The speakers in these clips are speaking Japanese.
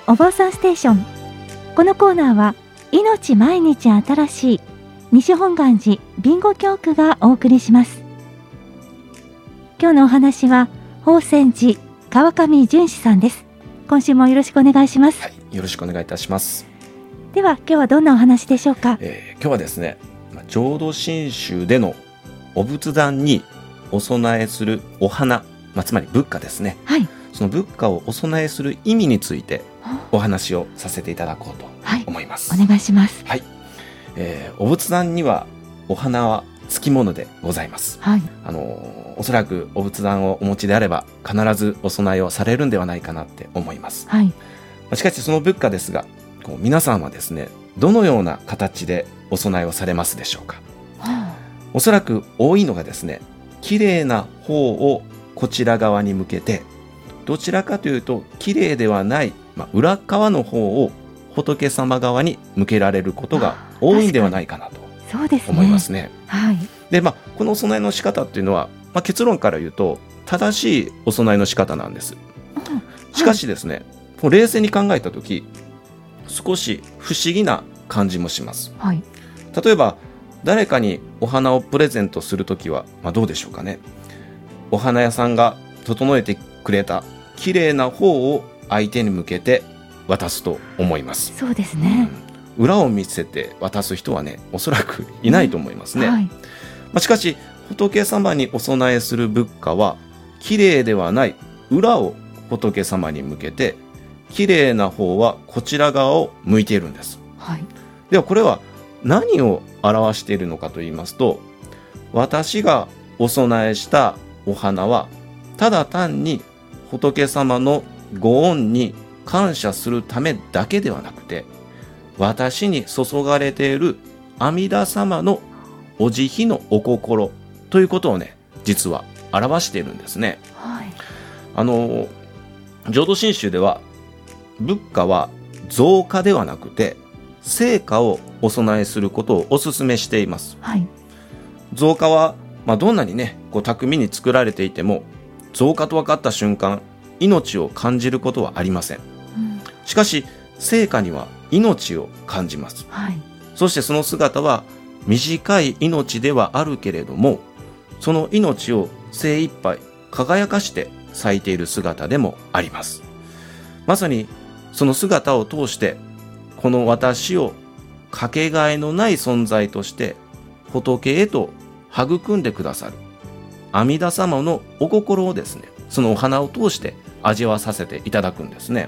お坊さんステーション。このコーナーは命毎日新しい西本願寺備後教区がお送りします。今日のお話は法泉寺川上淳史さんです。今週もよろしくお願いします。 はい、よろしくお願いいたします。 では今日はどんなお話でしょうか。 今日はですね、浄土真宗でのお仏壇にお供えするお花、つまり仏花ですね、はい、その仏花をお供えする意味についてお話をさせていただこうと思います。 はい、お願いします。 はい、お仏壇にはお花はつきものでございます。はい、おそらくお仏壇をお持ちであれば必ずお供えをされるんではないかなって思います。はい、しかしその仏花ですが、皆さんはですね、どのような形でお供えをされますでしょうか。おそらく多いのがですね、綺麗な方をこちら側に向けて、どちらかというと綺麗ではない、裏側の方を仏様側に向けられることが多いんではないかなと思いますね。はい、で、このお供えの仕方っていうのは、結論から言うと正しいお供えの仕方なんです。しかしですね、冷静に考えたとき、少し不思議な感じもします。はい、例えば誰かにお花をプレゼントするときは、どうでしょうかね。お花屋さんが整えてくれた綺麗な方を相手に向けて渡すと思います。 そうですね。 裏を見せて渡す人はね、おそらくいないと思いますね。はい、しかし仏様にお供えする仏花は綺麗ではない裏を仏様に向けて、綺麗な方はこちら側を向いているんです。はい、ではこれは何を表しているのかと言いますと、私がお供えしたお花はただ単に仏様のご恩に感謝するためだけではなくて、私に注がれている阿弥陀様のお慈悲のお心ということをね、実は表しているんですね。はい、浄土真宗では仏花は造花ではなくて生花をお供えすることをお勧めしています。はい、造花は、どんなにね、巧みに作られていても、造花と分かった瞬間、命を感じることはありません。しかし生花には命を感じます。はい、そしてその姿は短い命ではあるけれども、その命を精一杯輝かして咲いている姿でもあります。まさにその姿を通して、この私をかけがえのない存在として仏へと育んでくださる阿弥陀様のお心をですね、そのお花を通して味わわさせていただくんですね。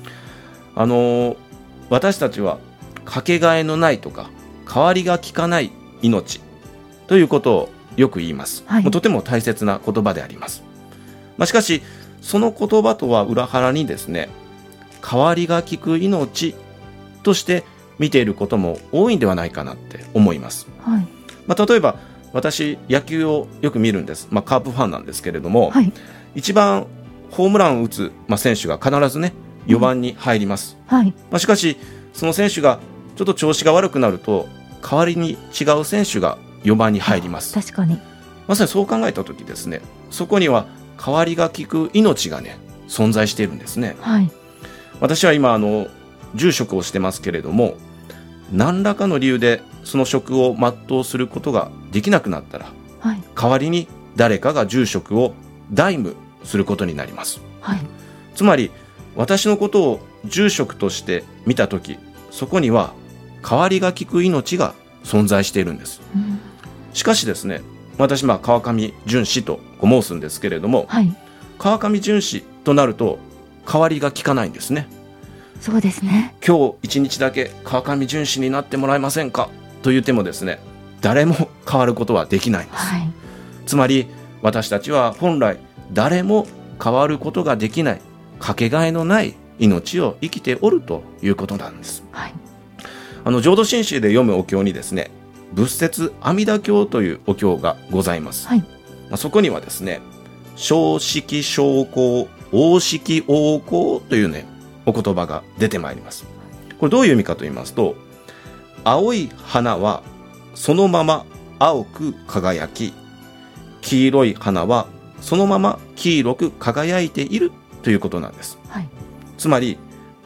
私たちはかけがえのないとか代わりがきかない命ということをよく言います。はい、とても大切な言葉であります。しかしその言葉とは裏腹にですね、代わりがきく命として見ていることも多いんではないかなって思います。はい、例えば私野球をよく見るんです。カープファンなんですけれども、はい、一番ホームランを打つ、選手が必ずね4番に入ります。はい、しかしその選手がちょっと調子が悪くなると、代わりに違う選手が4番に入ります。 確かにまさにそう考えたときですね、そこには代わりがきく命がね存在しているんですね。はい、私は今住職をしてますけれども、何らかの理由でその職を全うすることができなくなったら、はい、代わりに誰かが住職を代務することになります。はい、つまり私のことを住職として見たとき、そこには代わりがきく命が存在しているんです。しかしですね、私川上淳史と申すんですけれども、はい、川上淳史となると代わりがきかないんですね。 そうですね。 今日一日だけ川上淳史になってもらえませんかと言ってもですね、誰も変わることはできないんです。はい、つまり私たちは本来誰も変わることができない、かけがえのない命を生きておるということなんです。はい、浄土真宗で読むお経にですね、仏説阿弥陀経というお経がございます。はい、そこにはですね、正式正光王式王光というねお言葉が出てまいります。これどういう意味かと言いますと、青い花はそのまま青く輝き、黄色い花はそのまま黄色く輝いているということなんです。はい、つまり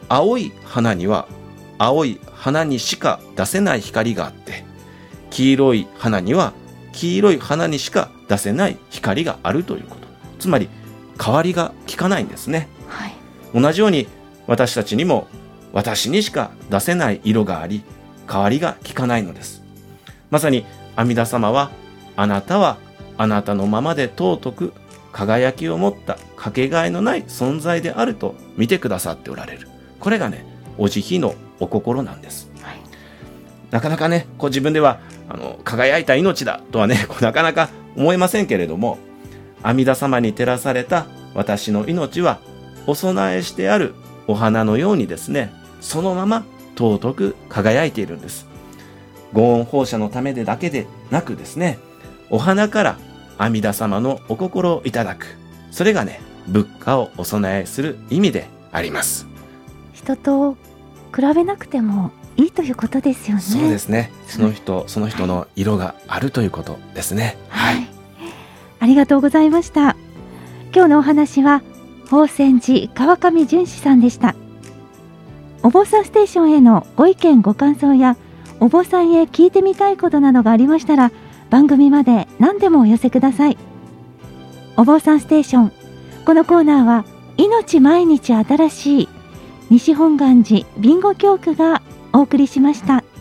青い花には青い花にしか出せない光があって、黄色い花には黄色い花にしか出せない光があるということ。つまり変わりが効かないんですね。 はい、 同じように私たちにも私にしか出せない色があり、変わりが効かないのです。まさに阿弥陀様は、あなたはあなたのままで尊く輝きを持ったかけがえのない存在であると見てくださっておられる。これがね、お慈悲のお心なんです。 はい、 なかなかね、自分では輝いた命だとはね、なかなか思えませんけれども、阿弥陀様に照らされた私の命は、お供えしてあるお花のようにですね、そのまま尊く輝いているんです。ご恩報謝のためでだけでなくですね、お花から阿弥陀様のお心をいただく。それがね、仏花をお供えする意味であります。 人と比べなくてもいいということですよね。 そうですね。その人の色があるということですね。 はい。ありがとうございました。今日のお話は法泉寺川上淳史さんでした。お坊さんステーションへのご意見ご感想や、お坊さんへ聞いてみたいことなどがありましたら、番組まで何でもお寄せください。お坊さんステーション、このコーナーは命毎日新しい西本願寺備後教区がお送りしました。